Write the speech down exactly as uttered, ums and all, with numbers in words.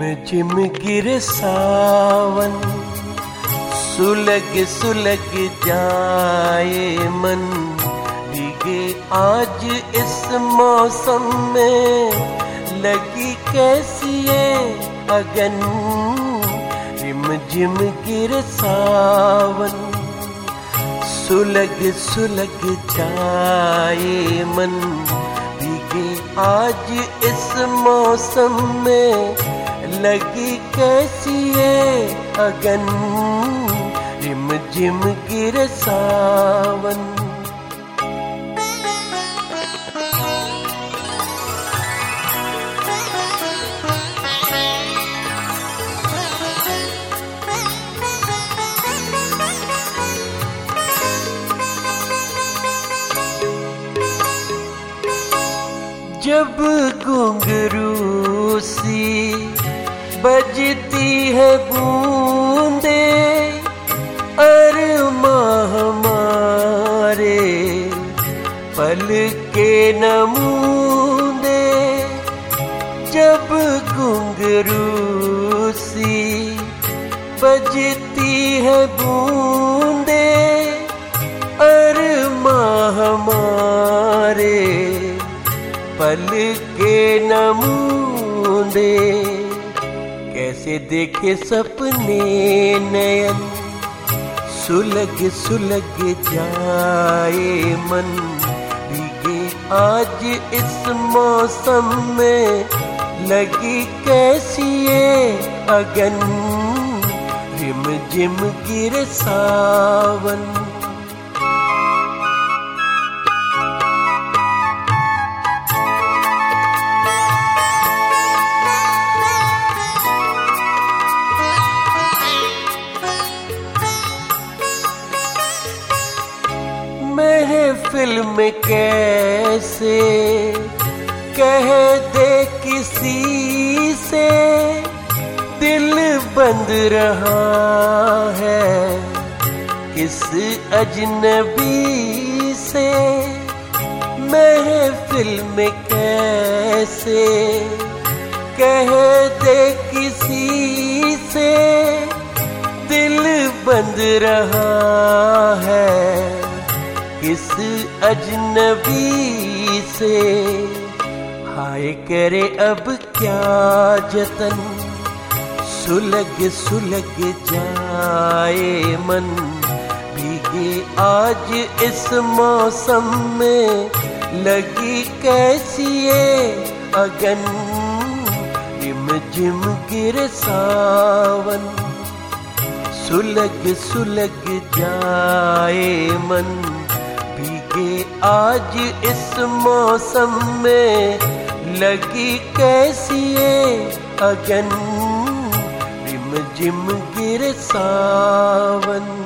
झिम गिरे सावन, सुलग सुलग जाए मन। भीगे आज इस मौसम में, लगी कैसी ये अगन। झिम झिम गिरे सावन, सुलग सुलग जाए मन। भीगे आज इस मौसम में, लगी कैसी ये अगन। रिम झिम गिरे सावन। जब घुंघरू सी बजती है बूंदे, अरमां हमारे पल के नमूंदे। जब घुंघरू सी बजती है बूंदे, अरमां हमारे पल के नमूंदे। कैसे देखे सपने नयन, सुलग सुलग जाए मन। भीगे आज इस मौसम में, लगी कैसी ये अगन। रिम झिम गिरे सावन। महफिल में कैसे कह दे किसी से, दिल बंद रहा है किस अजनबी से। महफिल में कैसे कह दे किसी से, दिल बंद रहा है किस अजनबी से। हाय करे अब क्या जतन, सुलग सुलग जाए मन। भीगे आज इस मौसम में, लगी कैसी ये अगन। रिम झिम गिरे सावन, सुलग सुलग जाए मन। भीगे आज इस मौसम में, लगी कैसी ये अगन। रिम झिम गिरे सावन।